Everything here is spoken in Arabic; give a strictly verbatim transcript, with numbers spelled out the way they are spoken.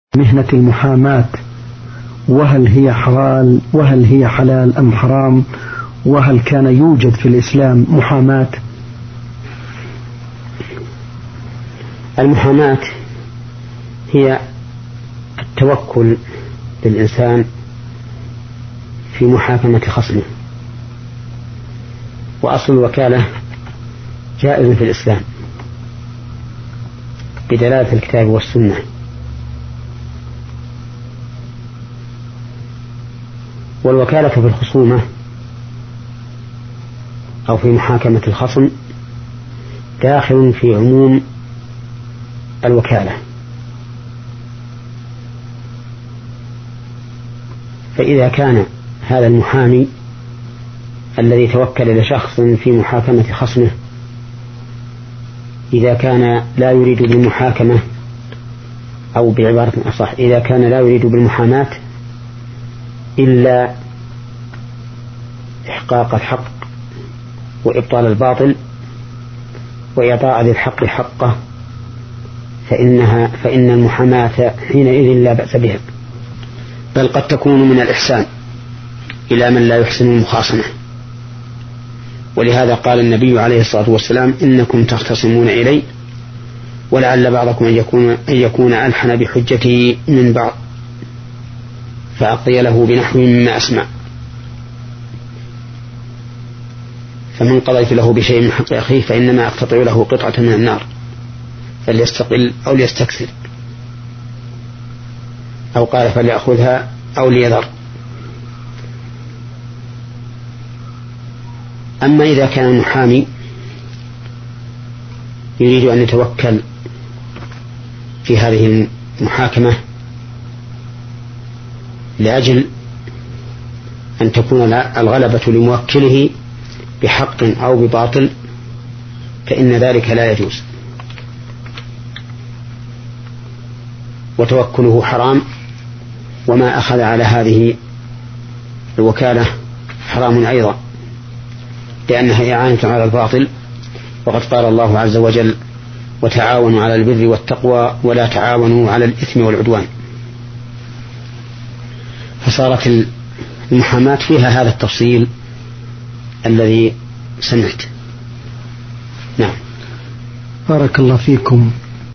مهنة المحاماة، وهل هي حلال وهل هي حلال أم حرام، وهل كان يوجد في الإسلام محاماة؟ المحاماة هي التوكل للإنسان في محاكمة خصمه، وأصل الوكالة جائز في الإسلام بدلالة الكتاب والسنة. والوكالة في الخصومة أو في محاكمة الخصم داخل في عموم الوكالة، فإذا كان هذا المحامي الذي توكل لشخص في محاكمة خصمه إذا كان لا يريد بالمحاكمة، أو بعبارة أصح إذا كان لا يريد بالمحاماة إلا إحقاق الحق وإبطال الباطل وإعطاء ذي الحق حقه، فإنها فإن المحاماة حينئذ لا بأس بها، بل قد تكون من الإحسان إلى من لا يحسن المخاصمة. ولهذا قال النبي عليه الصلاة والسلام: إنكم تختصمون إلي ولعل بعضكم أن يكون, أن يكون ألحن بحجته من بعض فأقضي له بنحو مما أسمع، فمن قضيت له بشيء من حق أخيه فإنما أقتطع له قطعة من النار فليستقل أو ليستكثر، أو قال فليأخذها أو ليذر. أما إذا كان المحامي يريد أن يتوكل في هذه المحاكمة لأجل أن تكون الغلبة لموكله بحق أو بباطل فإن ذلك لا يجوز، وتوكله حرام، وما أخذ على هذه الوكالة حرام أيضا، لأنها إعانة على الباطل، وقد قال الله عز وجل: وتعاونوا على البر والتقوى ولا تعاونوا على الإثم والعدوان. فصارت المحاماة فيها هذا التفصيل الذي سمعت. نعم. بارك الله فيكم.